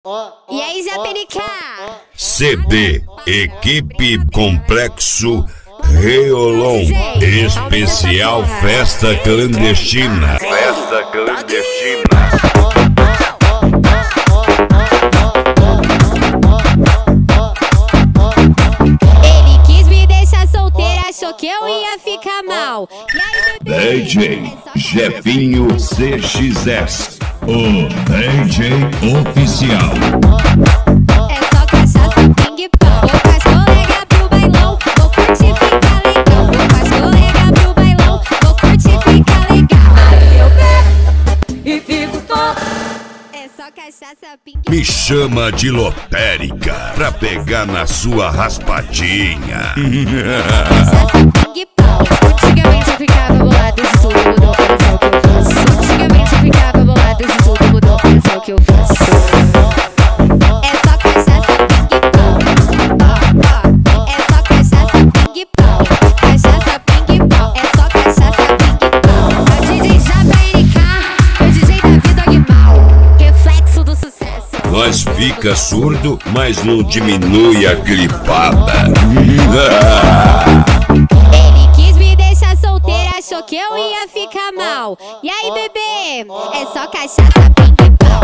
E aí, Zé PNK? CD Equipe Complexo Reolon Especial Festa Clandestina. Festa Clandestina. Ele quis me deixar solteira, achou que eu ia ficar mal. E aí, DJ Jefinho CXS, o DJ oficial. É só cachaça, ping-pong. Vou com as colegas pro bailão, vou curtir, ficar legal. Vou com as colegas pro bailão, vou curtir, ficar legal. Eu bebo e fico top. É só cachaça, ping-pong. Me chama de lotérica pra pegar na sua raspadinha. Cachaça, ping-pong. Antigamente eu ficava bolado, isso tudo mudou, olha só o que eu faço. Antigamente eu ficava bolado, isso tudo mudou, olha só o que eu faço. É só cachaça, ping-pong. É só cachaça, ping-pong. Cachaça, ping-pong. É só cachaça, ping-pong. É o DJ JPNK, é o DJ Davi Dogmal, reflexo do sucesso. Nós fica surdo, mas não diminui a clipada. Ele quis me deixar solteira, achou que eu ia ficar mal. E aí, bebê? É só cachaça, ping-pong.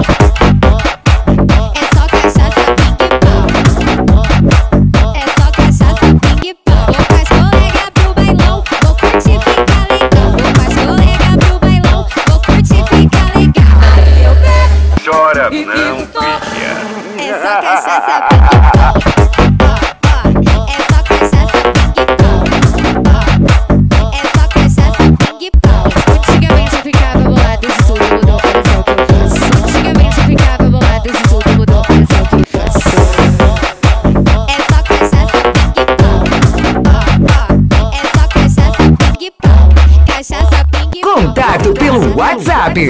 É só cachaça, ping-pong. É só cachaça, ping-pong. Vou com as colegas pro bailão, vou curtir, ficar legal. Vou com as colegas pro bailão, vou curtir, ficar legal. Eu bebo Chora não, filha. é só cachaça, ping-pong. É só cachaça, ping-pong. É só cachaça, ping-pong. Antigamente eu ficava bolado, isso tudo mudou, olha só o que eu faço. Antigamente eu ficava bolado, isso tudo mudou, olha só o que eu faço. É só cachaça, ping-pong. É só cachaça, ping-pong. Cachaça, ping-pong. Contato pelo WhatsApp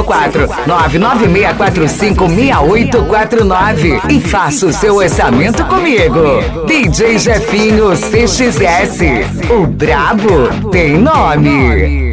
54996456849 e faça o seu orçamento comigo. DJ Jefinho CXS, o brabo tem nome.